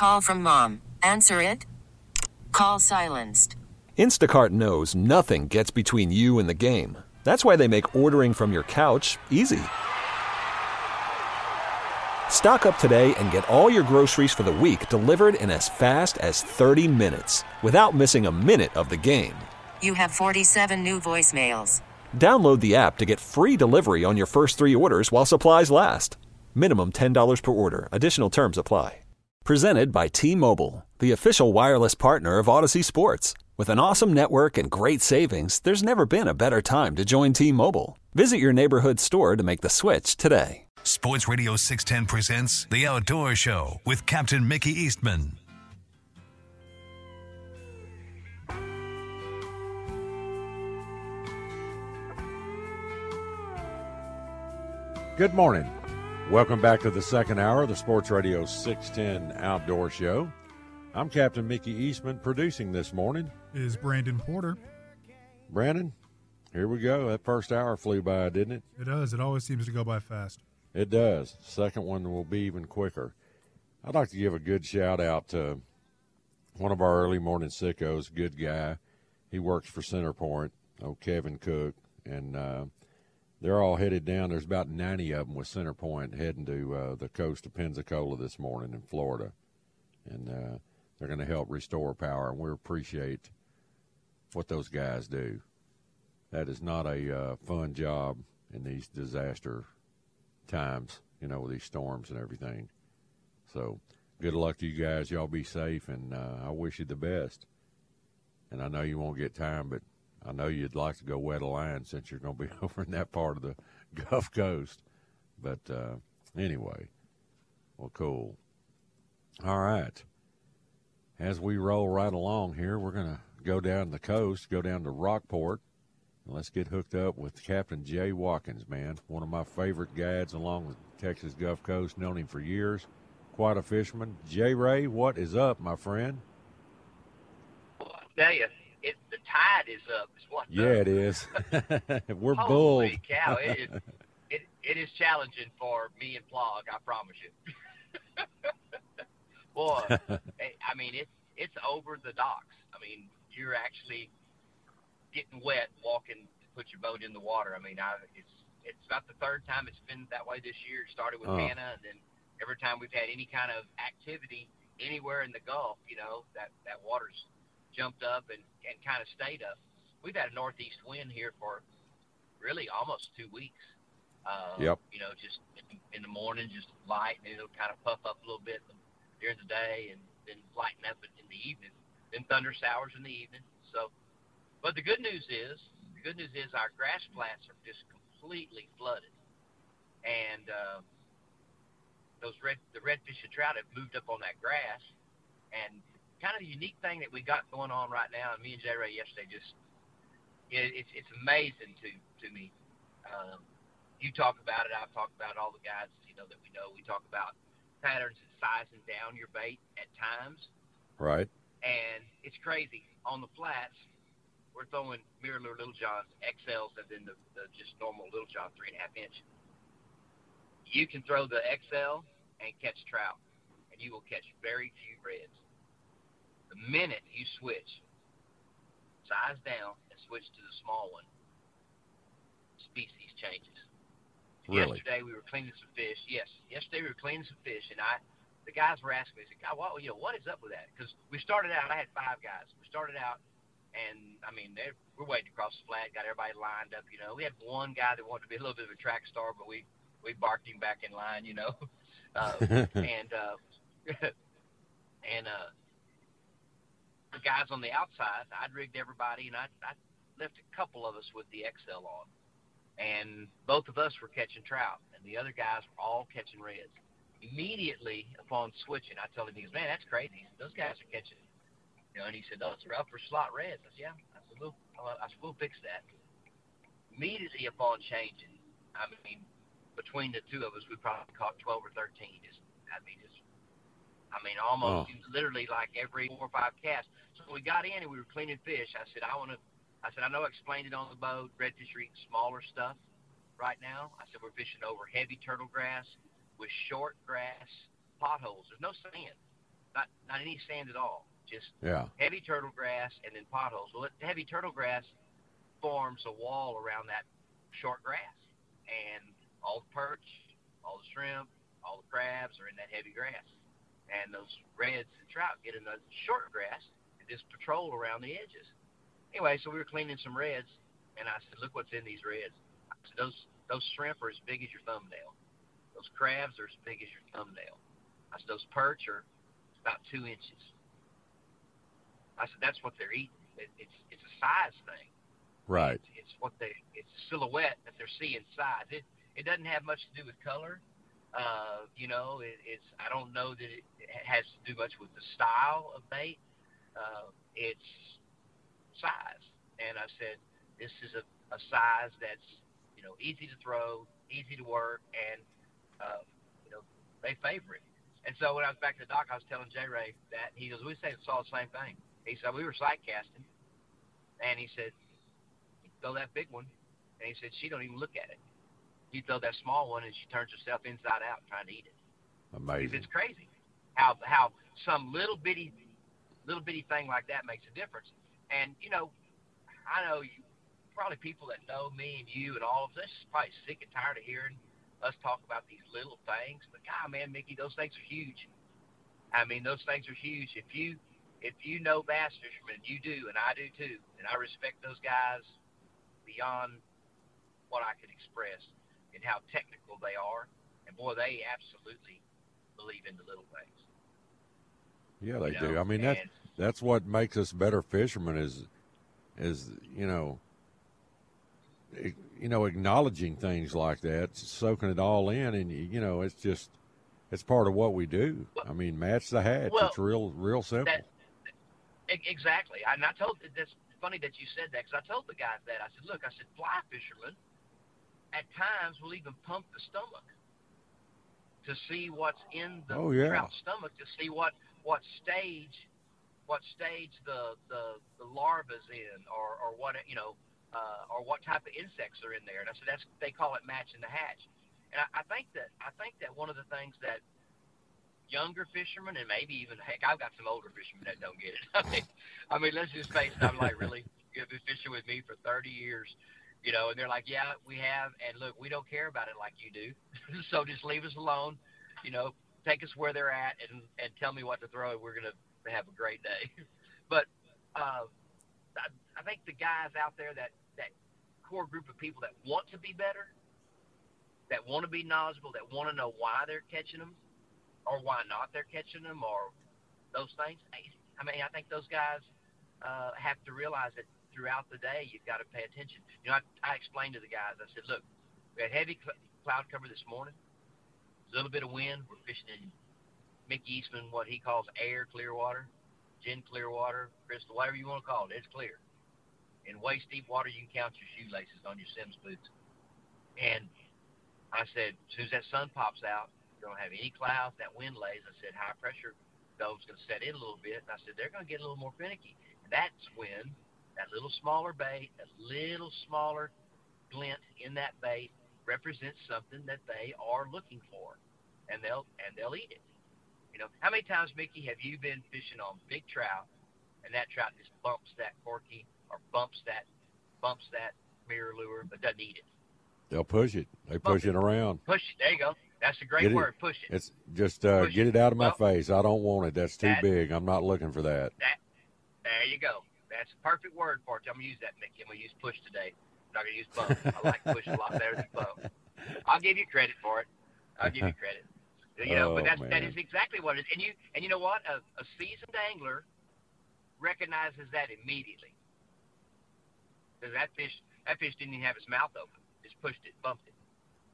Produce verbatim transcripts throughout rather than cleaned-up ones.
Call from mom. Answer it. Call silenced. Instacart knows nothing gets between you and the game. That's why they make ordering from your couch easy. Stock up today and get all your groceries for the week delivered in as fast as thirty minutes without missing a minute of the game. You have forty-seven new voicemails. Download the app to get free delivery on your first three orders while supplies last. Minimum ten dollars per order. Additional terms apply. Presented by T-Mobile, the official wireless partner of Odyssey Sports. With an awesome network and great savings, there's never been a better time to join T-Mobile. Visit your neighborhood store to make the switch today. Sports Radio six ten presents The Outdoor Show with Captain Mickey Eastman. Good morning. Welcome back to the second hour of the Sports Radio six ten Outdoor Show. I'm Captain Mickey Eastman. Producing this morning is Brandon Porter. Brandon, here we go. That first hour flew by, didn't it? It does. It always seems to go by fast. It does. Second one will be even quicker. I'd like to give a good shout out to one of our early morning sickos, good guy. He works for Centerpoint, oh, Kevin Cook, and uh, they're all headed down. There's about ninety of them with Centerpoint heading to uh, the coast of Pensacola this morning in Florida. And uh, they're going to help restore power, and we appreciate what those guys do. That is not a uh, fun job in these disaster times, you know, with these storms and everything. So good luck to you guys. Y'all be safe, and uh, I wish you the best. And I know you won't get time, but I know you'd like to go wet a line since you're going to be over in that part of the Gulf Coast. But uh, anyway, well, cool. All right. As we roll right along here, we're going to go down the coast, go down to Rockport. And let's get hooked up with Captain Jay Watkins, man. One of my favorite guides along the Texas Gulf Coast. Known him for years. Quite a fisherman. Jay Ray, what is up, my friend? Well, I tell you, it, the tide is up. Is what yeah, up. It is. We're Holy bulled. Holy cow. It is, it, it is challenging for me and Plog, I promise you. Boy, I mean, it's, it's over the docks. I mean, you're actually getting wet walking to put your boat in the water. I mean, I, it's it's about the third time it's been that way this year. It started with oh. Hannah, and then every time we've had any kind of activity anywhere in the Gulf, you know, that, that water's jumped up and, and kind of stayed up. We've had a northeast wind here for really almost two weeks. Uh, yep. You know, just in, in the morning, just light, and it'll kind of puff up a little bit during the day and then lighten up in the evening. Then thunder showers in the evening. So, but the good news is, the good news is our grass flats are just completely flooded. And uh, those red, the redfish and trout have moved up on that grass. And kind of the unique thing that we got going on right now, and me and Jay Ray yesterday just, it, it's it's amazing to, to me. Um, you talk about it, I've talked about it, all the guys, you know, that we know. We talk about patterns and sizing down your bait at times. Right. And it's crazy. On the flats, we're throwing Mirror Little Johns, X Ls, and then the, the just normal Little John, three and a half inch. You can throw the X L and catch trout, and you will catch very few reds. The minute you switch, size down, and switch to the small one, species changes. Really? Yesterday we were cleaning some fish. Yes, yesterday we were cleaning some fish, and I, the guys were asking me, I said, God, what, you know, what is up with that? Because we started out, I had five guys. We started out, and, I mean, we're waiting across the flat, got everybody lined up, you know. We had one guy that wanted to be a little bit of a track star, but we, we barked him back in line, you know. Uh, and uh, and uh, the guys on the outside, I'd rigged everybody, and I, I left a couple of us with the X L on. And both of us were catching trout, and the other guys were all catching reds. Immediately upon switching, I told him, he goes, man, that's crazy. Those guys are catching, you know, and he said, those are upper slot reds. I said, yeah. I said, we'll, I said, we'll fix that. Immediately upon changing, I mean, between the two of us, we probably caught twelve or thirteen. Just, I mean, just, I mean, almost oh. literally like every four or five casts. So we got in and we were cleaning fish. I said, I want to, I said, I know I explained it on the boat. Redfish are eating smaller stuff right now. I said, we're fishing over heavy turtle grass with short grass potholes. There's no sand. not not any sand at all, just Yeah. heavy turtle grass and then potholes. Well, the heavy turtle grass forms a wall around that short grass, and all the perch, all the shrimp, all the crabs are in that heavy grass, and those reds and trout get in the short grass and just patrol around the edges. Anyway, so we were cleaning some reds, and I said, look what's in these reds. I said, those those shrimp are as big as your thumbnail. Those crabs are as big as your thumbnail. I said, those perch are about two inches. I said, that's what they're eating. It, it's it's a size thing. Right. It's, it's what they it's a silhouette that they're seeing size. It it doesn't have much to do with color. Uh, you know, it, it's I don't know that it has to do much with the style of bait. Uh, it's size. And I said, this is a, a size that's, you know, easy to throw, easy to work, and, uh, you know, they favor it. And so when I was back to the dock, I was telling J. Ray that. He goes, we say saw the same thing. He said, we were sight casting, and he said, throw that big one. And he said, she don't even look at it. You throw that small one, and she turns herself inside out trying to eat it. Amazing. It's crazy how how some little bitty, little bitty thing like that makes a difference. And, you know, I know you, probably people that know me and you and all of us probably sick and tired of hearing us talk about these little things. But, God, man, Mickey, those things are huge. I mean, those things are huge. If you if you know bass fishermen, you do, and I do too, and I respect those guys beyond what I can express and how technical they are. And, boy, they absolutely believe in the little things. Yeah, they You know, do. I mean, that and- that's what makes us better fishermen is, is you know, e- you know, acknowledging things like that, soaking it all in, and you know, it's just, it's part of what we do. I mean, match the hatch. Well, it's real, real simple. That, e- exactly. And I told, that's funny that you said that, because I told the guys that. I said, look, I said, fly fishermen at times will even pump the stomach to see what's in the Oh, yeah. trout's stomach, to see what, what stage what stage the, the, the larva's in, or, or what, you know, uh, or what type of insects are in there. And I said, that's, they call it matching the hatch. And I, I think that, I think that one of the things that younger fishermen, and maybe even, heck, I've got some older fishermen that don't get it. I mean, I mean, let's just face it. I'm like, really? You've been fishing with me for thirty years, you know, and they're like, yeah, we have. And look, we don't care about it like you do. So just leave us alone, you know, take us where they're at and, and tell me what to throw. We're going to have a great day. But uh, I, I think the guys out there, that, that core group of people that want to be better, that want to be knowledgeable, that want to know why they're catching them or why not they're catching them or those things. I mean, I think those guys uh, have to realize that throughout the day you've got to pay attention. You know, I, I explained to the guys, I said, look, we had heavy cl- cloud cover this morning, a little bit of wind. We're fishing in Mickey Eastman, what he calls air clear water, gin clear water, crystal, whatever you want to call it, it's clear. In waist deep water, you can count your shoelaces on your Sims boots. And I said, as soon as that sun pops out, you don't have any clouds, that wind lays. I said, high pressure goes going to set in a little bit. And I said, they're going to get a little more finicky. And that's when that little smaller bait, that little smaller glint in that bait represents something that they are looking for, and they'll and they'll eat it. You know, how many times, Mickey, have you been fishing on big trout, and that trout just bumps that corky or bumps that bumps that mirror lure, but doesn't eat it? They'll push it. They push it around. Push it. There you go. That's a great Get it- word. Push it. It's just uh, Push get it. it out of my Well, face. I don't want it. That's too that- big. I'm not looking for that. That, there you go. That's a perfect word for it. I'm going to use that, Mickey. I'm going to use push today. I'm not going to use bump. I like push a lot better than bump. I'll give you credit for it. I'll give you credit. You know, Oh, but that's, that man. is exactly what it is. And you, and you know what? A, a seasoned angler recognizes that immediately. Because that fish, that fish didn't even have its mouth open. Just pushed it, bumped it.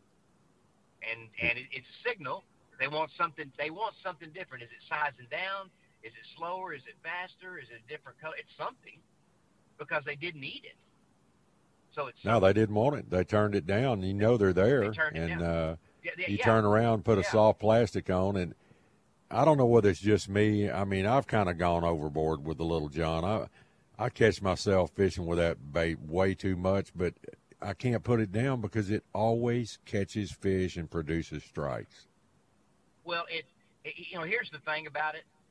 And and it, it's a signal. They want something. They want something different. Is it sizing down? Is it slower? Is it faster? Is it a different color? It's something, because they didn't eat it. So it's No, they didn't want it. They turned it down. You know they're there, They turned it and down. uh, yeah, yeah, you yeah. turn around, put a Yeah. soft plastic on, and I don't know whether it's just me. I mean, I've kind of gone overboard with the Little John. I I catch myself fishing with that bait way too much, but I can't put it down because it always catches fish and produces strikes. Well, it, it you know, here's the thing about it.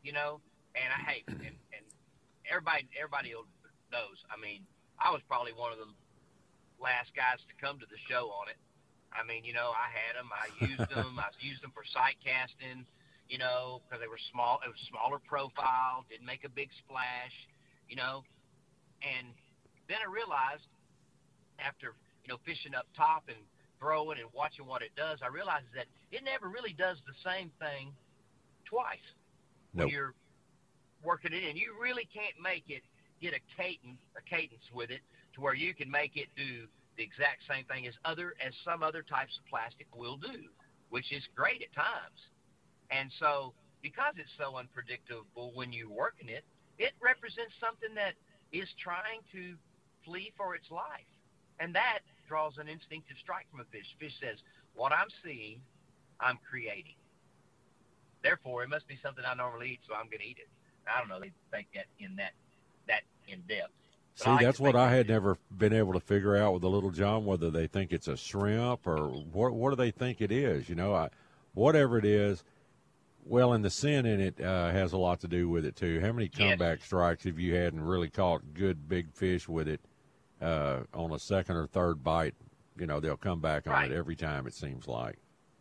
you know. And I hate, and, and everybody, everybody knows. I mean, I was probably one of the last guys to come to the show on it. I mean, you know, I had them, I used them, I used them for sight casting, you know, because they were small, it was smaller profile, didn't make a big splash, you know. And then I realized after, you know, fishing up top and throwing and watching what it does, I realized that it never really does the same thing twice. Nope. When you're working it in, you really can't make it get a cadence, a cadence with it to where you can make it do the exact same thing as other as some other types of plastic will do, which is great at times. And so because it's so unpredictable when you're working it, it represents something that is trying to flee for its life. And that draws an instinctive strike from a fish. Fish says, what I'm seeing, I'm creating. Therefore, it must be something I normally eat, so I'm going to eat it. I don't know. They think that in that, that in depth. But See, I like that's to what think I that had never been able to figure out with the Little John, whether they think it's a shrimp or what, what do they think it is? You know, I, whatever it is, well, and the sin in it uh, has a lot to do with it, too. How many comeback yes. strikes have you had and really caught good big fish with it uh, on a second or third bite? You know, they'll come back on right. it every time, it seems like.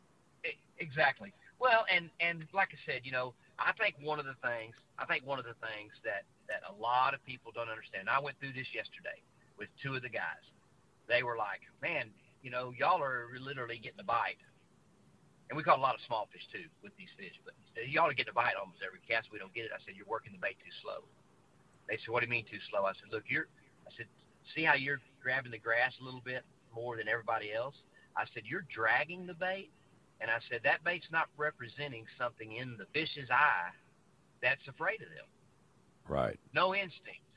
Exactly. Well, and, and like I said, you know, I think one of the things, I think one of the things that, that a lot of people don't understand. I went through this yesterday with two of the guys. They were like, man, you know, y'all are literally getting a bite. And we caught a lot of small fish, too, with these fish. But y'all are getting a bite almost every cast. We don't get it. I said, you're working the bait too slow. They said, what do you mean too slow? I said, look, you're, I said, see how you're grabbing the grass a little bit more than everybody else? I said, you're dragging the bait. And I said, that bait's not representing something in the fish's eye that's afraid of them. Right. No instinct.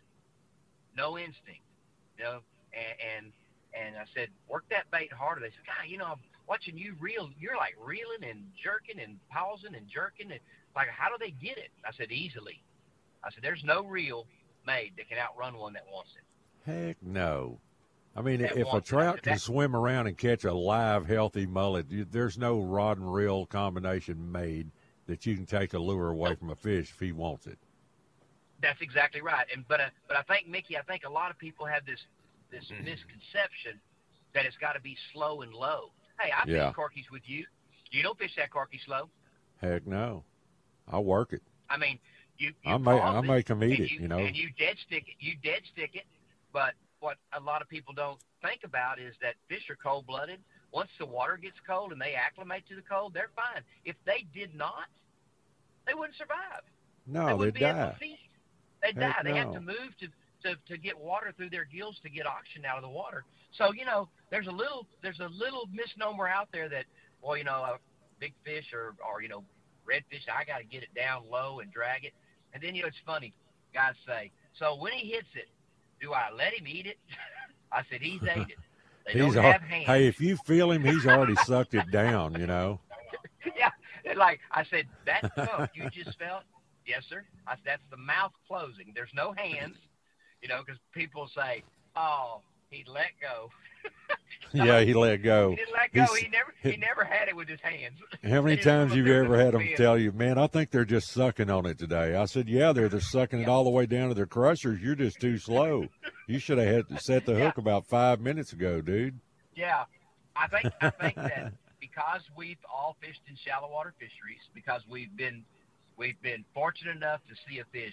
No instinct. You know, and, and and I said, work that bait harder. They said, God, you know, I'm watching you reel. You're like reeling and jerking and pausing and jerking. And like, how do they get it? I said, easily. I said, there's no reel made that can outrun one that wants it. Heck no. I mean, that if a trout can that, swim around and catch a live, healthy mullet, you, there's no rod and reel combination made that you can take a lure away from a fish if he wants it. That's exactly right. And but uh, but I think, Mickey, I think a lot of people have this this misconception that it's got to be slow and low. Hey, I yeah. fish corkies with you. You don't fish that corky slow. Heck no. I work it. I mean, you, you I make I it, make them eat it, you, you know. And you dead stick it. You dead stick it. But what a lot of people don't think about is that fish are cold-blooded. Once the water gets cold and they acclimate to the cold, they're fine. If they did not, they wouldn't survive. No, they wouldn't they'd be die. able to feed. They'd Heck die. They no. have to move to, to, to get water through their gills to get oxygen out of the water. So, you know, there's a little there's a little misnomer out there that, well, you know, a big fish or, or you know, redfish, I got to get it down low and drag it. And then, you know, it's funny. Guys say, so when he hits it, do I let him eat it? I said, he's ate it. They he's don't al- have hands. Hey, if you feel him, he's already sucked it down, you know. Yeah, like I said, that thump you just felt, yes, sir. I said, that's the mouth closing. There's no hands, you know, because people say, oh, he let go. No, yeah, he let go. He didn't let go. He's, he never he never had it with his hands. How many times have you ever had them tell you, man, I think they're just sucking on it today? I said, yeah, they're just sucking it all the way down to their crushers. You're just too slow. You should have had to set the hook yeah. about five minutes ago, dude. Yeah, I think I think that because we've all fished in shallow water fisheries, because we've been we've been fortunate enough to see a fish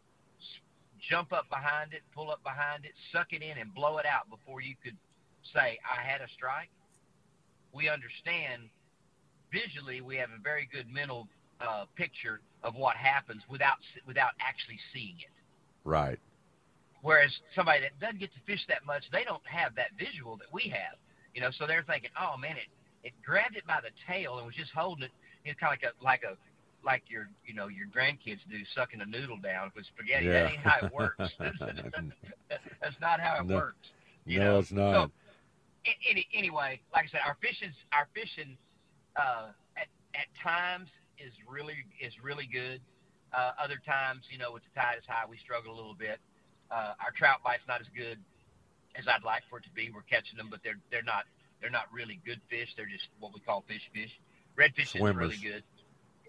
jump up behind it, pull up behind it, suck it in, and blow it out before you could say, I had a strike. We understand visually, we have a very good mental uh, picture of what happens without without actually seeing it. Right. Whereas somebody that doesn't get to fish that much, they don't have that visual that we have. You know, so they're thinking, oh, man, it, it grabbed it by the tail and was just holding it, you know, kind of like a, like a, like your, you know, your grandkids do, sucking a noodle down with spaghetti. Yeah. That ain't how it works. That's not how it no, works. You no, know? it's not. So, any, anyway, like I said, our fishing, our fishing, uh, at, at times is really is really good. Uh, other times, you know, with the tide is high, we struggle a little bit. Uh, our trout bite's not as good as I'd like for it to be. We're catching them, but they're they're not they're not really good fish. They're just what we call fish fish. Redfish is really good.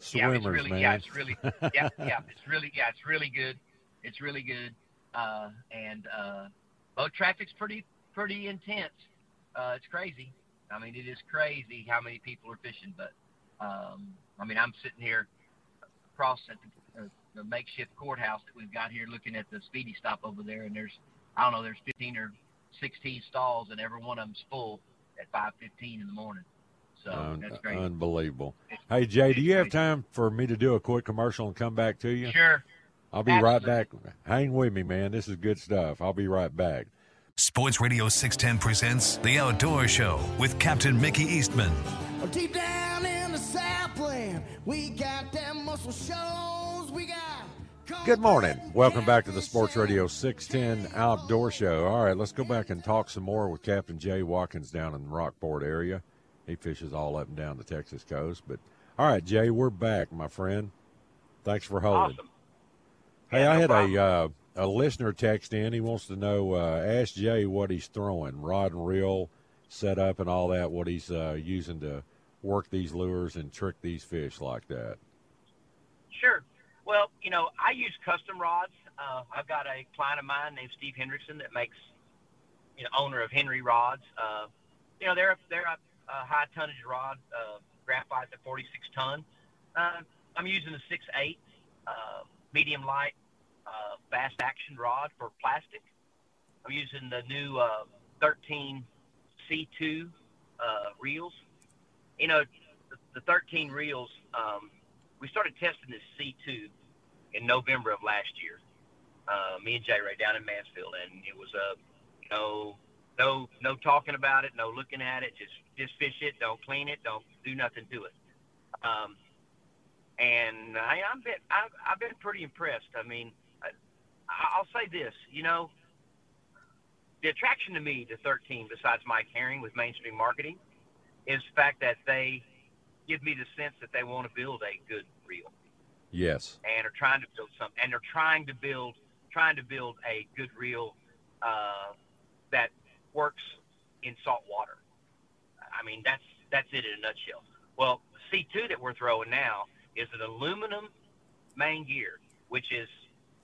Swimmers, yeah, it's really, man. Yeah, it's really, yeah, yeah, it's really, yeah, it's really good. It's really good. Uh, and uh, boat traffic's pretty, pretty intense. Uh, it's crazy. I mean, it is crazy how many people are fishing. But um, I mean, I'm sitting here across at the, uh, the makeshift courthouse that we've got here, looking at the speedy stop over there, and there's, I don't know, there's fifteen or sixteen stalls, and every one of them's full at five fifteen in the morning. So Un- that's great. Unbelievable. Hey, Jay, do you have time for me to do a quick commercial and come back to you? Sure. I'll be Absolutely. right back. Hang with me, man. This is good stuff. I'll be right back. Sports Radio six ten presents The Outdoor Show with Captain Mickey Eastman. Deep down in the Southland, we got them muscle shows. We got. Good morning. Welcome back to the Sports Radio six ten Outdoor Show. All right, let's go back and talk some more with Captain Jay Watkins down in the Rockport area. He fishes all up and down the Texas coast. But all right, Jay, we're back, my friend. Thanks for holding. Awesome. Hey, Yeah, I no had problem. a uh, a listener text in. He wants to know, uh, ask Jay what he's throwing, rod and reel, set up and all that, what he's uh, using to work these lures and trick these fish like that. Sure. Well, you know, I use custom rods. Uh, I've got a client of mine named Steve Hendrickson that makes, you know, owner of Henry Rods. Uh, you know, they're they're a, a high tonnage rod, uh, graphite at forty-six ton. Uh, I'm using a six eight uh, medium light uh, fast action rod for plastic. I'm using the new uh, thirteen C two uh, reels. You know, the, the thirteen reels. Um, we started testing this C two in November of last year. Uh, me and Jay Ray down in Mansfield, and it was a, uh, you know, no, no talking about it, no looking at it, just, just fish it, don't clean it, don't do nothing to it. Um, and I, I'm been, I've, I've been pretty impressed. I mean, I, I'll say this, you know, the attraction to me to thirteen, besides Mike Herring with Mainstream Marketing, is the fact that they give me the sense that they want to build a good reel. Yes. And are trying to build something, and they're trying to build, trying to build a good reel uh, that works in salt water. I mean, that's that's it in a nutshell. Well, the C two that we're throwing now is an aluminum main gear, which is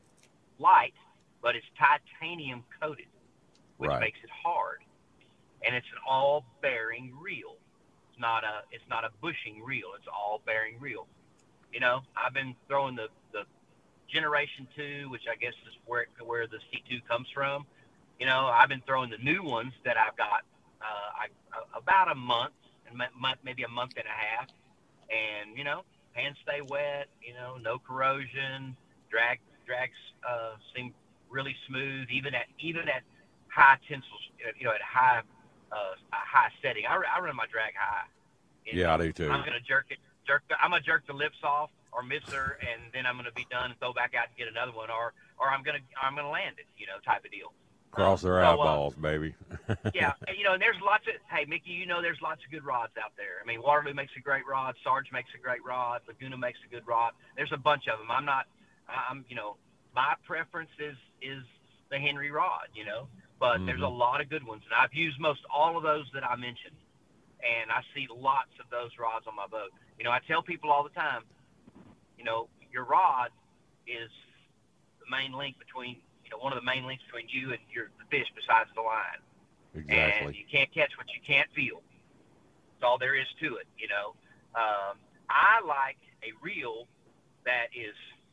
light, but it's titanium coated, which Right. makes it hard, and it's an all-bearing reel. It's not a it's not a bushing reel. It's all bearing reel. You know, I've been throwing the, the Generation two, which I guess is where where the C two comes from. You know, I've been throwing the new ones that I've got uh, I, uh, about a month, and maybe a month and a half. And, you know, hands stay wet, you know, no corrosion, drag drags uh, seem really smooth, even at even at high tensile, you know, at high uh, high setting. I, I run my drag high. You Yeah, know, I do too. I'm gonna jerk it, jerk. The, I'm gonna jerk the lips off or miss her, and then I'm gonna be done and throw back out and get another one, or or I'm gonna I'm gonna land it, you know, type of deal. Cross their So, uh, eyeballs, baby. yeah, and, you know, and there's lots of, hey, Mickey, you know there's lots of good rods out there. I mean, Waterloo makes a great rod, Sarge makes a great rod, Laguna makes a good rod. There's a bunch of them. I'm not, I'm, you know, my preference is is the Henry rod, you know, but Mm-hmm. there's a lot of good ones, and I've used most all of those that I mentioned, and I see lots of those rods on my boat. You know, I tell people all the time, you know, your rod is the main link between, you know, one of the main links between you and your the fish besides the line. And Exactly. you can't catch what you can't feel. That's all there is to it, you know. Um, I like a reel that is,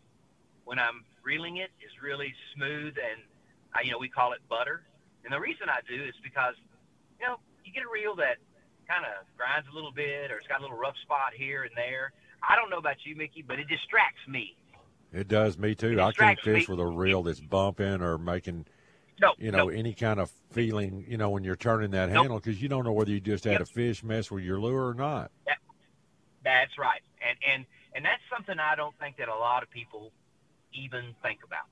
when I'm reeling it, is really smooth, and, I, you know, we call it butter. And the reason I do is because, you know, you get a reel that kind of grinds a little bit, or it's got a little rough spot here and there. I don't know about you, Mickey, but it distracts me. It does me too. It I can't distracts fish me. with a reel that's bumping or making, No, you know, no. any kind of feeling, you know, when you're turning that Nope. handle, because you don't know whether you just had Yep. a fish mess with your lure or not. That, that's right. And, and, and that's something I don't think that a lot of people even think about.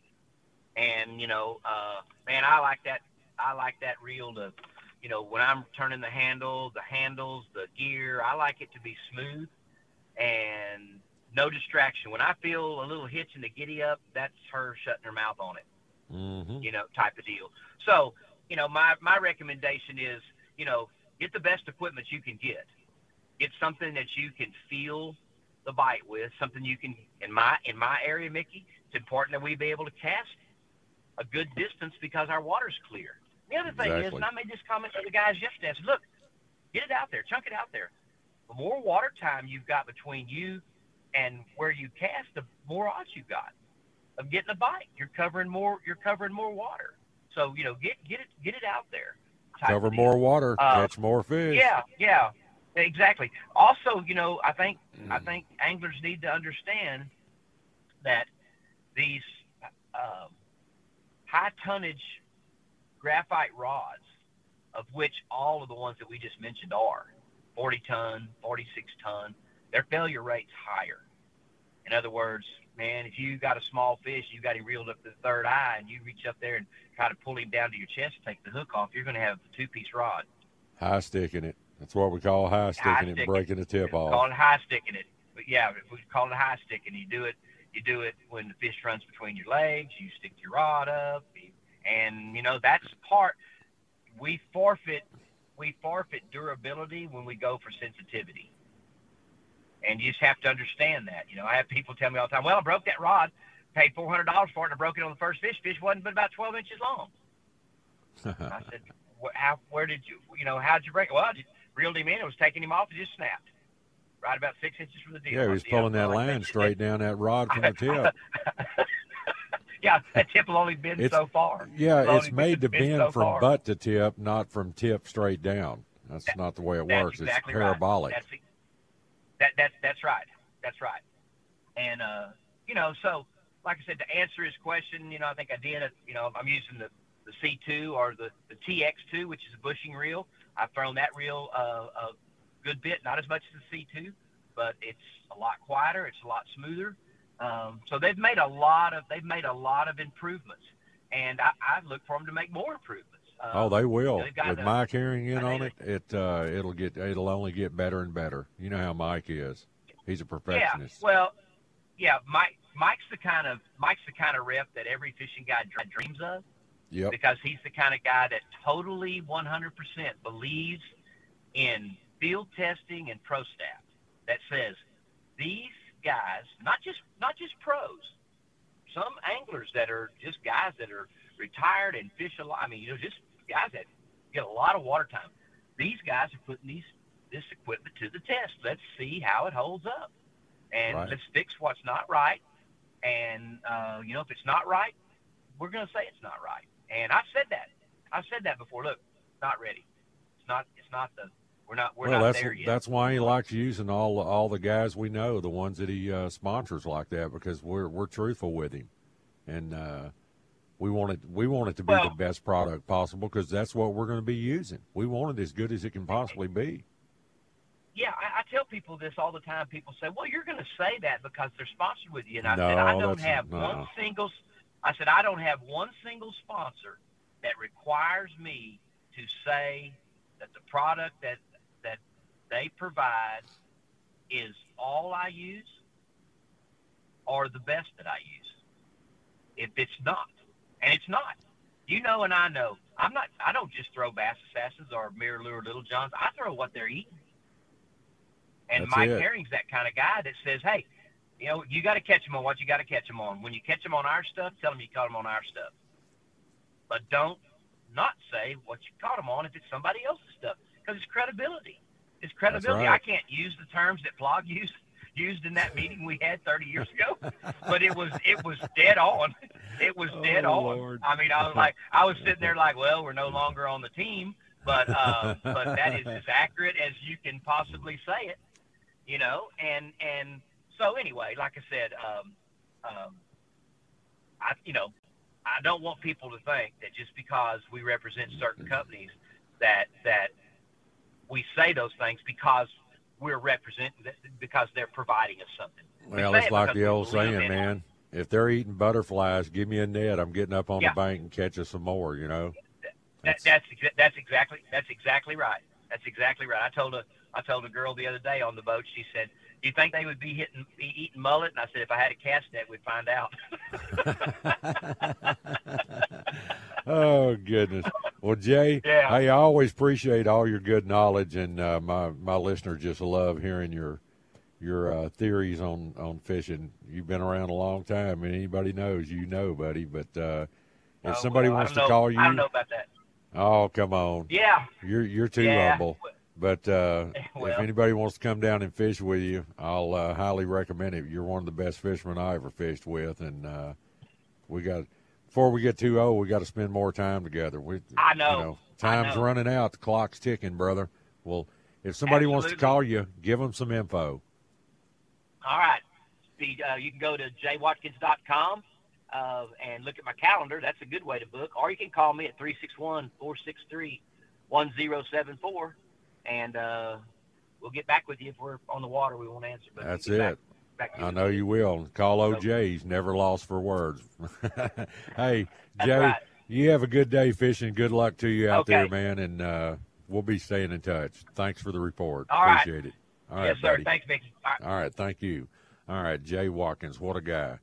And, you know, uh, man, I like that. I like that reel to, you know, when I'm turning the handle, the handles, the gear, I like it to be smooth and no distraction. When I feel a little hitch in the giddy up, that's her shutting her mouth on it. Mm-hmm. You know, type of deal. So, you know, my, my recommendation is, you know, get the best equipment you can get. Get something that you can feel the bite with, something you can, in my in my area, Mickey, it's important that we be able to cast a good distance because our water's clear. The other thing Exactly. is, and I made this comment to the guys yesterday, I said, look, get it out there, chunk it out there. The more water time you've got between you and where you cast, the more odds you've got of getting a bite. You're covering more. You're covering more water. So you know, get get it get it out there. Cover more water, uh, catch more fish. Yeah, yeah, exactly. Also, you know, I think I think anglers need to understand that these uh, high tonnage graphite rods, of which all of the ones that we just mentioned are forty ton, forty-six ton, their failure rate's higher. In other words, man, if you got a small fish, you got him reeled up to the third eye, and you reach up there and try to pull him down to your chest and take the hook off, you're going to have a two-piece rod. High sticking it. That's what we call high sticking High it, sticking. breaking the tip We off. call it high sticking it. But yeah, if we call it high sticking, you do it. You do it when the fish runs between your legs. You stick your rod up, and you know that's part. We forfeit. We forfeit durability when we go for sensitivity. And you just have to understand that. You know, I have people tell me all the time, well, I broke that rod, paid four hundred dollars for it, and I broke it on the first fish. Fish wasn't but about twelve inches long. I said, how, where did you, you know, how did you break it? Well, I just reeled him in. It was taking him off. It just snapped. Right about six inches from the deal. Yeah, he was pulling that line straight down that rod from the tip. Yeah, that tip will only bend It's- so far. Yeah, It'll it's only made to bend so from far. butt to tip, not from tip straight down. That's That- not the way it That's works. exactly It's parabolic. Right. That's, that, that, that's right. That's right. And, uh, you know, so, like I said, to answer his question, you know, I think I did it. You know, I'm using the, the C two or the, the T X two, which is a bushing reel. I've thrown that reel uh, a good bit, not as much as the C two, but it's a lot quieter. It's a lot smoother. Um, so they've made a lot of they've made a lot of improvements, and I, I look for them to make more improvements. Um, Oh, they will. they've got With to- Mike hearing in I on think it, it uh, it'll get it'll only get better and better. You know how Mike is. He's a perfectionist. Yeah, well, yeah, Mike. Mike's the kind of Mike's the kind of rep that every fishing guy dr- dreams of, Yep. because he's the kind of guy that totally one hundred percent believes in field testing and pro staff. That says these guys, not just not just pros, some anglers that are just guys that are retired and fish a lot. I mean, you know, just guys that get a lot of water time. These guys are putting these this equipment to the test. Let's see how it holds up, and Right. let's fix what's not right. And uh, you know, if it's not right, we're going to say it's not right. And I've said that. I've said that before. Look, it's not ready. It's not. It's not the. We're not. We're well, not that's there yet. that's why he likes using all all the guys we know, the ones that he uh, sponsors like that, because we're we're truthful with him, and uh, we want it we want it to be Well- the best product possible, because that's what we're going to be using. We want it as good as it can possibly be. Yeah, I, I tell people this all the time. People say, "Well, you're going to say that because they're sponsored with you." And I No, said, "I don't that's- have no. one single." I said, "I don't have one single sponsor that requires me to say that the product that that they provide is all I use or the best that I use. If it's not, and it's not, you know, and I know, I'm not. I don't just throw Bass Assassins or Mirror Lure Little Johns. I throw what they're eating." And That's Mike it. Herring's that kind of guy that says, hey, you know, you got to catch them on what you got to catch them on. When you catch them on our stuff, tell them you caught them on our stuff. But don't not say what you caught them on if it's somebody else's stuff, because it's credibility. It's credibility. right. I can't use the terms that Flog used used in that meeting we had thirty years ago, but it was it was dead on. It was dead Oh, on. Lord. I mean, I was like, I was sitting there like, well, we're no longer on the team, but uh, but that is as accurate as you can possibly say it. You know, and and so anyway, like I said, um, um, I you know, I don't want people to think that just because we represent certain companies that that we say those things because we're represent because they're providing us something. We Well, say it's it like because the we old believe saying, in it. man. If they're eating butterflies, give me a net. I'm getting up on Yeah. the bank and catching some more. You know. That, that's exa- that's exactly that's exactly right. That's exactly right. I told a I told a girl the other day on the boat. She said, "Do you think they would be hitting be eating mullet?" And I said, "If I had a cast net, we'd find out." Oh goodness. Well, Jay, Yeah. hey, I always appreciate all your good knowledge, and uh, my my listeners just love hearing your your uh, theories on, on fishing. You've been around a long time, and anybody knows, you know, buddy. But uh, if Oh, somebody well, wants I to don't know, call you, I don't know about that. oh, come on. Yeah. You're you're too Yeah. humble. But uh, Well. if anybody wants to come down and fish with you, I'll uh, highly recommend it. You're one of the best fishermen I ever fished with, and uh, we got before we get too old, we got to spend more time together. We, I know. You know time's I know. running out. The clock's ticking, brother. Well, if somebody wants to Absolutely. call you, give them some info. All right. The, uh, you can go to j watkins dot com uh, and look at my calendar. That's a good way to book. Or you can call me at three six one, four six three, one zero seven four, and uh, we'll get back with you if we're on the water. We won't answer. But That's we'll get it. Back, back to I know you will. Call O J. He's never lost for words. Hey, That's Jay, right. you have a good day fishing. Good luck to you out Okay. there, man, and uh, we'll be staying in touch. Thanks for the report. All right. Appreciate it. All right, Yes, sir. buddy. Thanks, Mickey. All right. All right, thank you. All right, Jay Watkins, what a guy.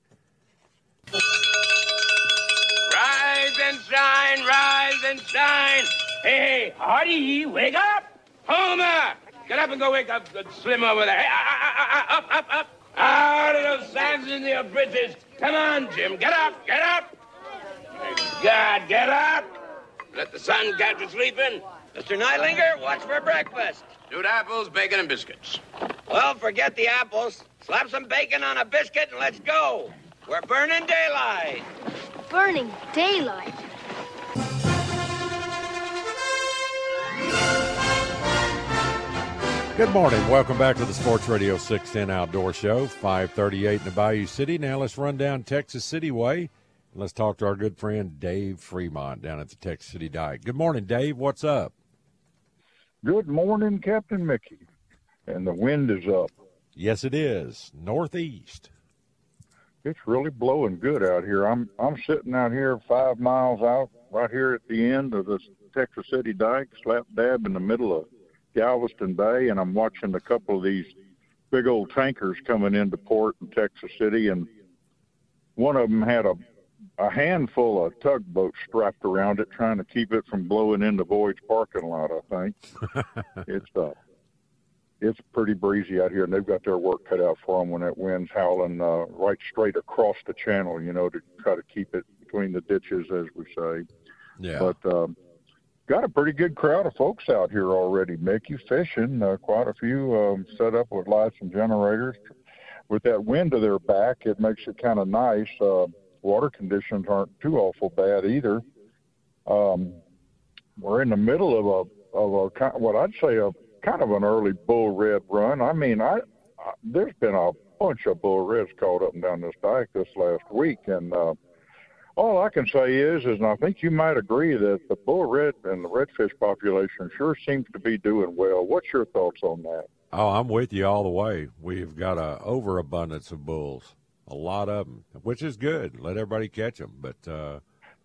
Rise and shine, rise and shine. Hey, Hardy, wake up. Homer, get up and go wake up the Slim over there. Hey, ah, ah, ah, up, up, up. Out of those sags in the britches. Come on, Jim, get up, get up. My God, get up. Let the sun catch you sleeping. Mister Neidlinger, what's for breakfast? Stewed apples, bacon, and biscuits. Well, forget the apples. Slap some bacon on a biscuit and let's go. We're burning daylight. Burning daylight. Good morning. Welcome back to the Sports Radio six ten Outdoor Show, five thirty-eight in the Bayou City. Now let's run down Texas City Way. Let's talk to our good friend Dave Fremont down at the Texas City Dike. Good morning, Dave. What's up? Good morning, Captain Mickey. And the wind is up. Yes, it is. Northeast. It's really blowing good out here. I'm I'm sitting out here five miles out, right here at the end of the Texas City Dike, slap dab in the middle of Galveston Bay, and I'm watching a couple of these big old tankers coming into port in Texas City, and one of them had a a handful of tugboats strapped around it, trying to keep it from blowing into Boyd's parking lot, I think. it's uh, it's pretty breezy out here, and they've got their work cut out for them when that wind's howling uh, right straight across the channel, you know, to try to keep it between the ditches, as we say. Yeah. But um, got a pretty good crowd of folks out here already, Mickey, fishing. Uh, quite a few um, set up with lights and generators. With that wind to their back, it makes it kind of nice. Uh, water conditions aren't too awful bad either. Um, we're in the middle of a of a what I'd say a kind of an early bull red run. I mean, I, I there's been a bunch of bull reds caught up and down this dike this last week, and uh, all I can say is, is, and I think you might agree that the bull red and the redfish population sure seems to be doing well. What's your thoughts on that? Oh, I'm with you all the way. We've got a overabundance of bulls, a lot of them, which is good. Let everybody catch them, but uh,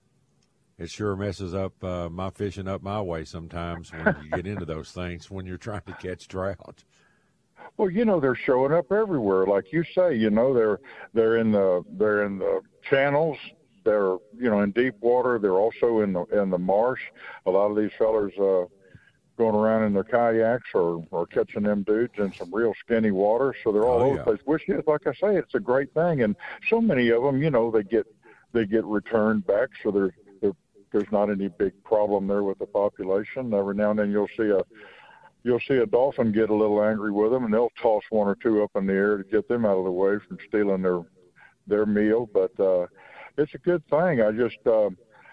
it sure messes up uh, my fishing up my way sometimes when you get into those things when you're trying to catch trout. Well, you know, they're showing up everywhere, like you say. You know, they're they're in the they're in the channels. They're you know in deep water. They're also in the in the marsh. A lot of these fellers uh, going around in their kayaks or, or catching them dudes in some real skinny water. So they're all Oh, over yeah. the place. Which is, like I say, it's a great thing. And so many of them, you know, they get they get returned back. So there's there, there's not any big problem there with the population. Every now and then you'll see a You'll see a dolphin get a little angry with them, and they'll toss one or two up in the air to get them out of the way from stealing their their meal. But uh, it's a good thing. I just uh,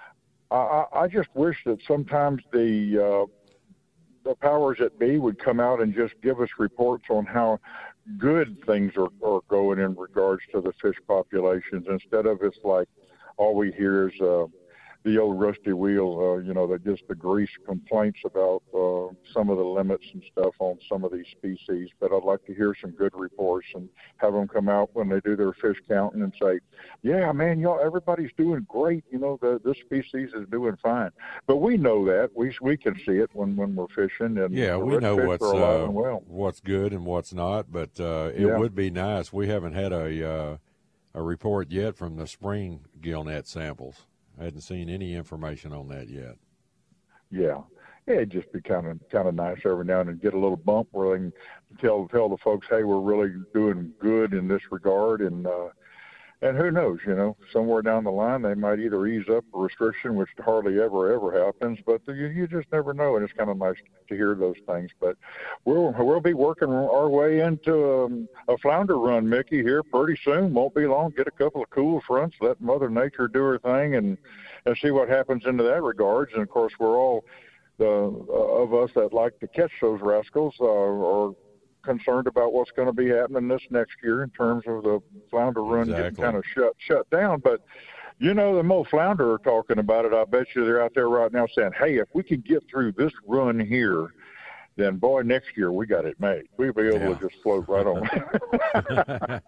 I, I just wish that sometimes the uh, the powers that be would come out and just give us reports on how good things are, are going in regards to the fish populations, instead of it's like all we hear is uh, the old rusty wheel, uh, you know, that just the grease complaints about uh, some of the limits and stuff on some of these species. But I'd like to hear some good reports and have them come out when they do their fish counting and say, yeah, man, y'all, everybody's doing great. You know, the, this species is doing fine. But we know that. We we can see it when, when we're fishing. And Yeah, the we know redfish what's are alive uh, and well. what's good and what's not, but uh, it Yeah. would be nice. We haven't had a uh, a report yet from the spring gillnet samples. I hadn't seen any information on that yet. Yeah. yeah, it'd just be kind of kind of nice every now and then get a little bump where they can tell tell the folks, hey, we're really doing good in this regard, and uh, and who knows, you know, somewhere down the line they might either ease up a restriction, which hardly ever ever happens, but you, you just never know, and it's kind of nice to hear those things. But we'll we'll be working our way into um, a flounder run, Mickey, here pretty soon. Won't be long. Get a couple of cool fronts, let Mother Nature do her thing, and and see what happens into that regards. And of course, we're all the uh, of us that like to catch those rascals uh, are concerned about what's going to be happening this next year in terms of the flounder run Exactly. getting kind of shut shut down. But you know, the Mo Flounder are talking about it. I bet you they're out there right now saying, hey, if we can get through this run here, then boy, next year we got it made. We'll be able Yeah. to just float right on.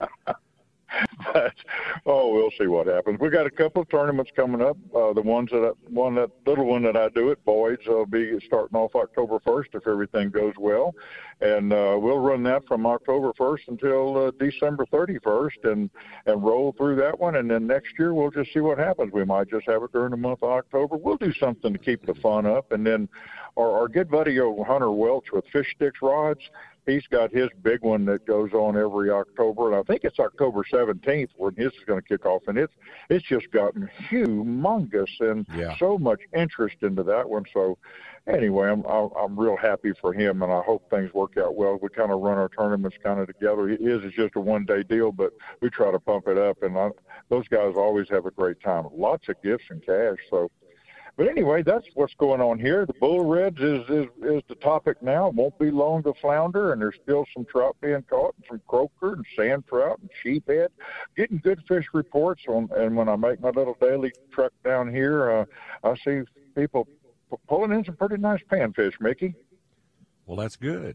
But, oh, we'll see what happens. We got a couple of tournaments coming up. Uh, the ones that I, one that little one that I do at Boyd's will be starting off October first if everything goes well, and uh, we'll run that from October first until uh, December thirty-first, and and roll through that one. And then next year we'll just see what happens. We might just have it during the month of October. We'll do something to keep the fun up, and then our, our good buddy uh, Hunter Welch with Fish Sticks Rods. He's got his big one that goes on every October, and I think it's October seventeenth when his is going to kick off. And it's it's just gotten humongous and Yeah. so much interest into that one. So anyway, I'm I'm real happy for him, and I hope things work out well. We kind of run our tournaments kind of together. His is just a one-day deal, but we try to pump it up, and I, those guys always have a great time. Lots of gifts and cash. So. But anyway, that's what's going on here. The bull reds is, is is the topic now. It won't be long to flounder, and there's still some trout being caught, and some croaker and sand trout and sheephead. Getting good fish reports on. And when I make my little daily trek down here, uh, I see people p- pulling in some pretty nice panfish, Mickey. Well, that's good.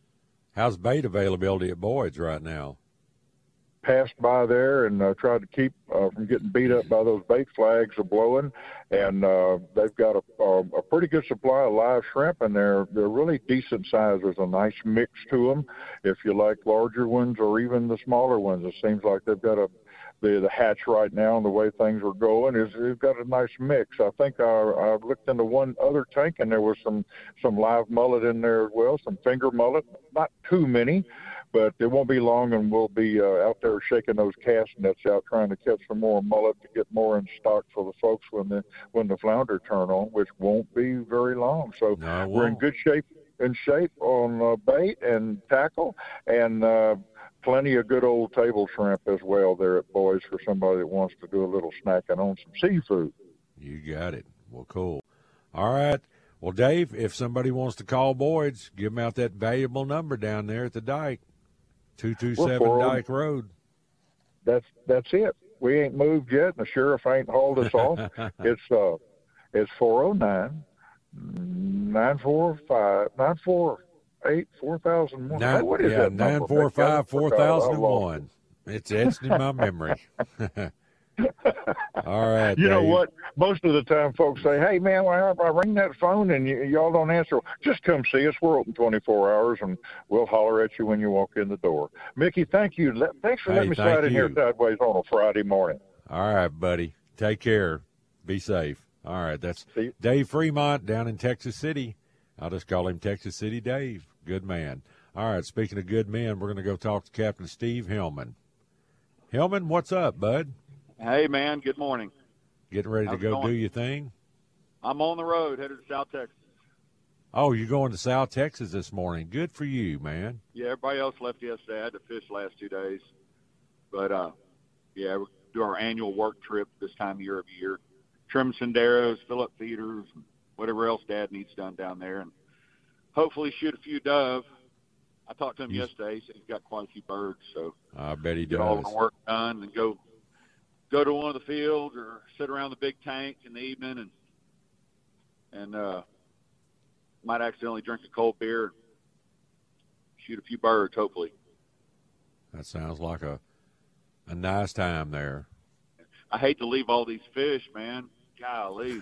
How's bait availability at Boyd's right now? Passed by there and uh, tried to keep uh, from getting beat up by those bait flags are blowing, and uh, they've got a, a, a pretty good supply of live shrimp, and they're they're really decent size. There's a nice mix to them. If you like larger ones or even the smaller ones, it seems like they've got a the the hatch right now, and the way things are going is they've got a nice mix. I think I, I looked into one other tank, and there was some some live mullet in there as well, some finger mullet, not too many. But it won't be long, and we'll be uh, out there shaking those cast nets out, trying to catch some more mullet to get more in stock for the folks when the when the flounder turn on, which won't be very long. So No, it we're in won't. good shape in shape on uh, bait and tackle, and uh, plenty of good old table shrimp as well there at Boyd's for somebody that wants to do a little snacking on some seafood. You got it. Well, cool. All right. Well, Dave, if somebody wants to call Boyd's, give them out that valuable number down there at the dike. two two seven We're for- Dyke Road. That's that's it. We ain't moved yet, and the sheriff ain't hauled us off. It's uh, it's four oh nine, nine four five, nine four eight, four thousand one. Nine, What is yeah, that number? nine four five, four thousand I lost one. It's etched in my memory. All right, You know Dave. what? Most of the time, folks say, "Hey, man, when I, I ring that phone and y- y'all don't answer, just come see us. We're open twenty-four hours, and we'll holler at you when you walk in the door." Mickey, thank you. Let, thanks for Hey, letting me thank slide in here you. sideways on a Friday morning. All right, buddy. Take care. Be safe. All right, that's See you. Dave Fremont down in Texas City. I'll just call him Texas City Dave. Good man. All right, speaking of good men, we're going to go talk to Captain Steve Hillman. Hillman, what's up, bud? Hey, man, good morning. Getting ready How's to it go going? do your thing? I'm on the road, headed to South Texas. Oh, you're going to South Texas this morning. Good for you, man. Yeah, everybody else left yesterday. I had to fish the last two days. But, uh, yeah, we do our annual work trip this time of year every year. Trim senderos, fill up feeders, and whatever else Dad needs done down there. And hopefully shoot a few dove. I talked to him He's- yesterday. He said he's got quite a few birds. So I bet he get all does. the work done and go go to one of the fields or sit around the big tank in the evening and and uh, might accidentally drink a cold beer and shoot a few birds, hopefully. That sounds like a a nice time there. I hate to leave all these fish, man. Golly.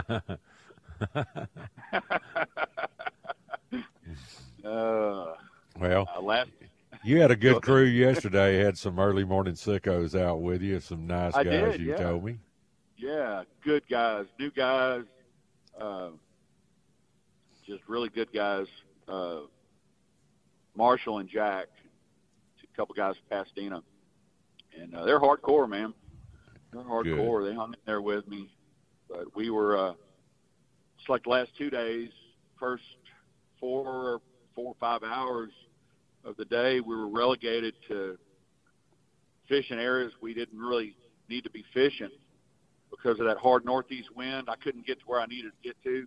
uh, Well, uh, last, you had a Go good ahead. crew yesterday. Had some early morning sickos out with you. Some nice I guys, did, you yeah. told me. yeah, good guys, new guys. Uh, just really good guys. Uh, Marshall and Jack, a couple guys from Pasadena, and uh, they're hardcore, man. They're hardcore. Good. They hung in there with me, but we were uh, it's like the last two days, first four, four or five hours of the day, we were relegated to fishing areas we didn't really need to be fishing because of that hard northeast wind. I couldn't get to where I needed to get to,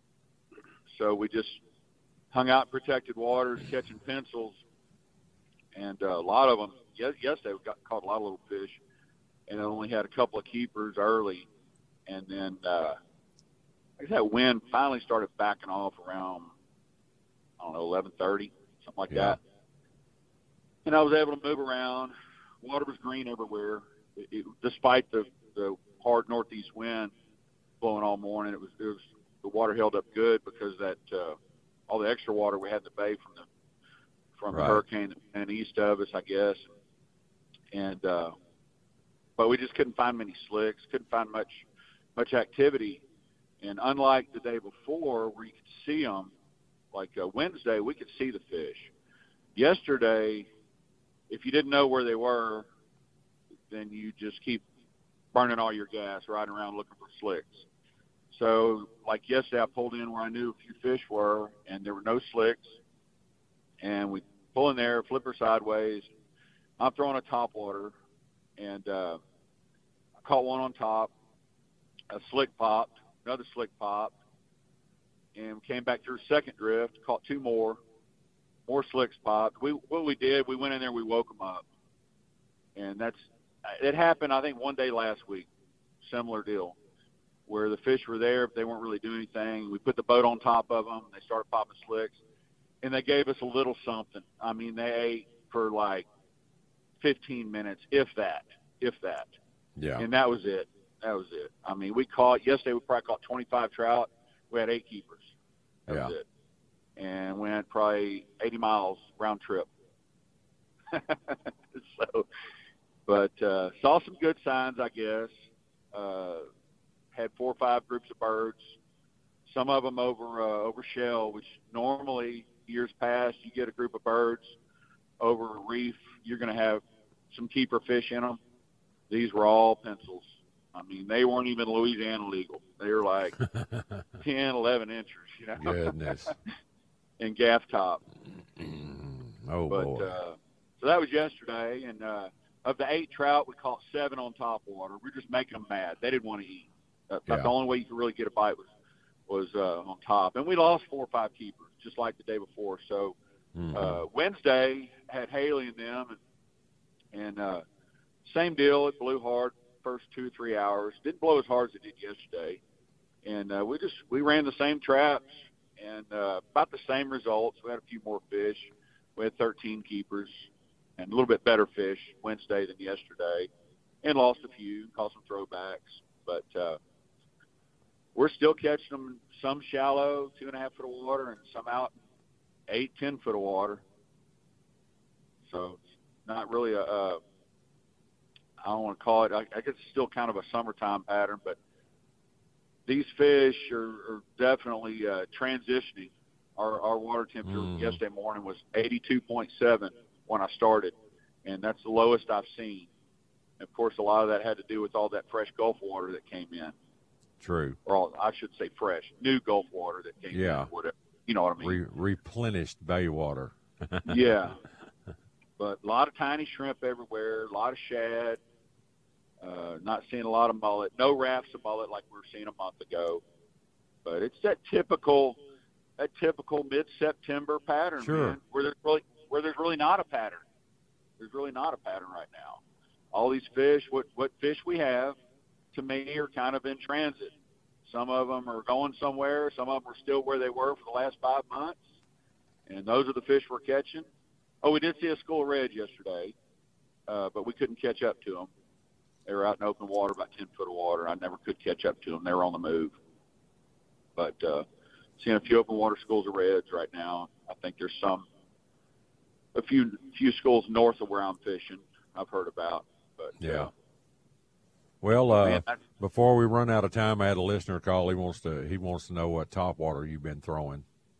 so we just hung out in protected waters, catching pencils, and uh, a lot of them. Yes, yesterday we got caught a lot of little fish, and I only had a couple of keepers early, and then uh, I guess that wind finally started backing off around I don't know eleven thirty, something like yeah. that, and I was able to move around. Water was green everywhere, it, it, despite the, the hard northeast wind blowing all morning. It was, it was the water held up good because that uh, all the extra water we had in the bay from the from right. the hurricane and east of us, I guess. And uh, but we just couldn't find many slicks, couldn't find much much activity. And unlike the day before, where you could see them, like uh, Wednesday, we could see the fish. Yesterday, if you didn't know where they were, then you just keep burning all your gas, riding around looking for slicks. So, like yesterday, I pulled in where I knew a few fish were, and there were no slicks. And we pull in there, flip her sideways. I'm throwing a topwater, and uh, I caught one on top. A slick popped, another slick popped, and came back through a second drift, caught two more. More slicks popped. We what we did, we went in there, we woke them up, and that's it happened. I think one day last week, similar deal, where the fish were there, but they weren't really doing anything. We put the boat on top of them. They started popping slicks, and they gave us a little something. I mean, they ate for like fifteen minutes, if that, if that. Yeah. And that was it. That was it. I mean, we caught yesterday. We probably caught twenty-five trout. We had eight keepers. That yeah. was it. And went probably eighty miles round trip. so, but uh, saw some good signs, I guess. Uh, had four or five groups of birds. Some of them over uh, over shell, which normally years past you get a group of birds over a reef, you're going to have some keeper fish in them. These were all pencils. I mean, they weren't even Louisiana legal. They were like ten, eleven inchers, you know. Goodness. And gaff top. oh, but, boy. Uh, so that was yesterday, and uh, of the eight trout, we caught seven on top water. We were just making them mad. They didn't want to eat. That's yeah. the only way you could really get a bite was, was uh, on top. And we lost four or five keepers, just like the day before. So mm-hmm. uh, Wednesday had Haley in them, and, and uh, same deal. It blew hard first two or three hours. Didn't blow as hard as it did yesterday. And uh, we just we ran the same traps. And uh, about the same results. We had a few more fish. We had thirteen keepers and a little bit better fish Wednesday than yesterday, and lost a few, caught some throwbacks. But uh, we're still catching them, some shallow, two and a half foot of water, and some out eight, ten foot of water. So it's not really a, a I don't want to call it, I, I guess it's still kind of a summertime pattern, but these fish are, are definitely uh, transitioning. Our, our water temperature mm. yesterday morning was eighty-two point seven when I started, and that's the lowest I've seen. And of course, a lot of that had to do with all that fresh Gulf water that came in. True. Or all, I should say fresh, new Gulf water that came yeah. in. Whatever, you know what I mean? Re- replenished bay water. yeah. But a lot of tiny shrimp everywhere, a lot of shad. Uh, not seeing a lot of mullet. No rafts of mullet like we were seeing a month ago. But it's that typical, that typical mid-September pattern, sure. man, where there's really, where there's really not a pattern. There's really not a pattern right now. All these fish, what what fish we have, to me, are kind of in transit. Some of them are going somewhere. Some of them are still where they were for the last five months. And those are the fish we're catching. Oh, we did see a school of reds yesterday, uh, but we couldn't catch up to them. They were out in open water, about ten foot of water. I never could catch up to them. They were on the move. But uh, seeing a few open water schools of reds right now. I think there's some, a few few schools north of where I'm fishing I've heard about. But yeah. Uh, well, uh, man, before we run out of time, I had a listener call. He wants to he wants to know what topwater you've been throwing.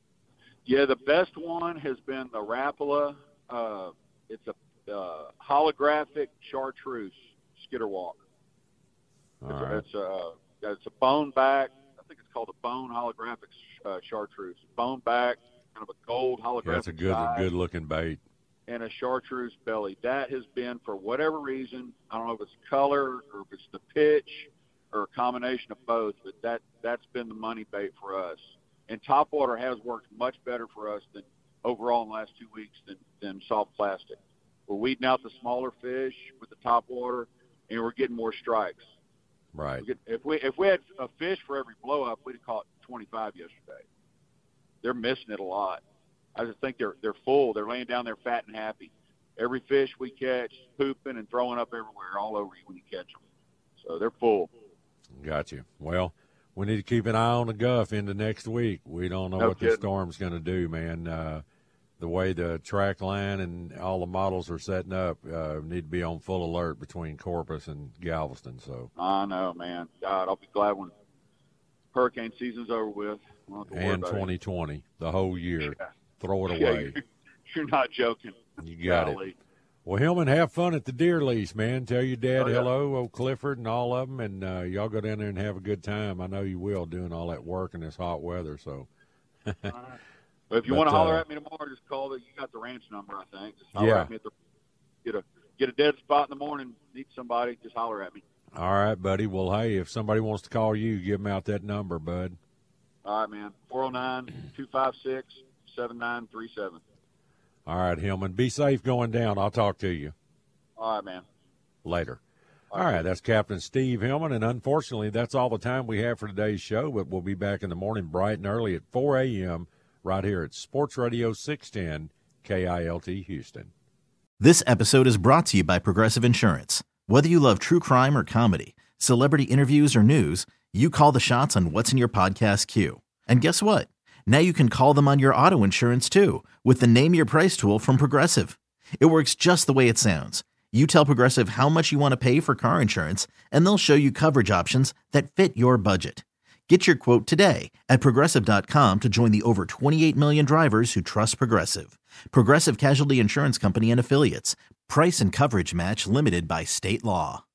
Yeah, the best one has been the Rapala. Uh, it's a uh, holographic chartreuse skitterwalk. All It's, right. a, it's a it's a bone back. I think it's called a bone holographic uh, chartreuse. Bone back, kind of a gold holographic. Yeah, it's a good, side, good looking bait. and a chartreuse belly. That has been, for whatever reason, I don't know if it's color or if it's the pitch or a combination of both, but that that's been the money bait for us. And topwater has worked much better for us than overall in the last two weeks than, than soft plastic. We're weeding out the smaller fish with the topwater, and we're getting more strikes. Right. We get, if we if we had a fish for every blow up, we'd have caught twenty-five yesterday. They're missing it a lot. I just think they're they're full. They're laying down there fat and happy. Every fish we catch, pooping and throwing up everywhere, all over you when you catch them. So they're full. Got you. Well, we need to keep an eye on the Guff into next week. We don't know No what kidding. the storm's going to do, man. Uh, the way the track line and all the models are setting up, uh, need to be on full alert between Corpus and Galveston. So, I know, man. God, I'll be glad when hurricane season's over with. I don't have to worry and about it. twenty twenty, the whole year, Yeah. throw it Yeah, away. you're, you're not joking. You got Golly. it. Well, Hillman, have fun at the deer lease, man. Tell your dad Oh, yeah. hello, old Clifford, and all of them, and uh, y'all go down there and have a good time. I know you will, doing all that work in this hot weather. So, But if you But, want to holler uh, at me tomorrow, just call the. You got the ranch number, I think. Just holler Yeah. at me at the. Get a get a dead spot in the morning. Need somebody? Just holler at me. all right, buddy. Well, hey, if somebody wants to call you, give them out that number, bud. All right, man. four oh nine, two five six, seven nine three seven. All right, Hillman. Be safe going down. I'll talk to you All right, man. later. All right, that's Captain Steve Hillman, and unfortunately, that's all the time we have for today's show, but we'll be back in the morning bright and early at four a.m. right here at Sports Radio six ten K I L T Houston. This episode is brought to you by Progressive Insurance. Whether you love true crime or comedy, celebrity interviews or news, you call the shots on what's in your podcast queue. And guess what? Now you can call them on your auto insurance too with the Name Your Price tool from Progressive. It works just the way it sounds. You tell Progressive how much you want to pay for car insurance, and they'll show you coverage options that fit your budget. Get your quote today at Progressive dot com to join the over twenty-eight million drivers who trust Progressive. Progressive Casualty Insurance Company and Affiliates. Price and coverage match limited by state law.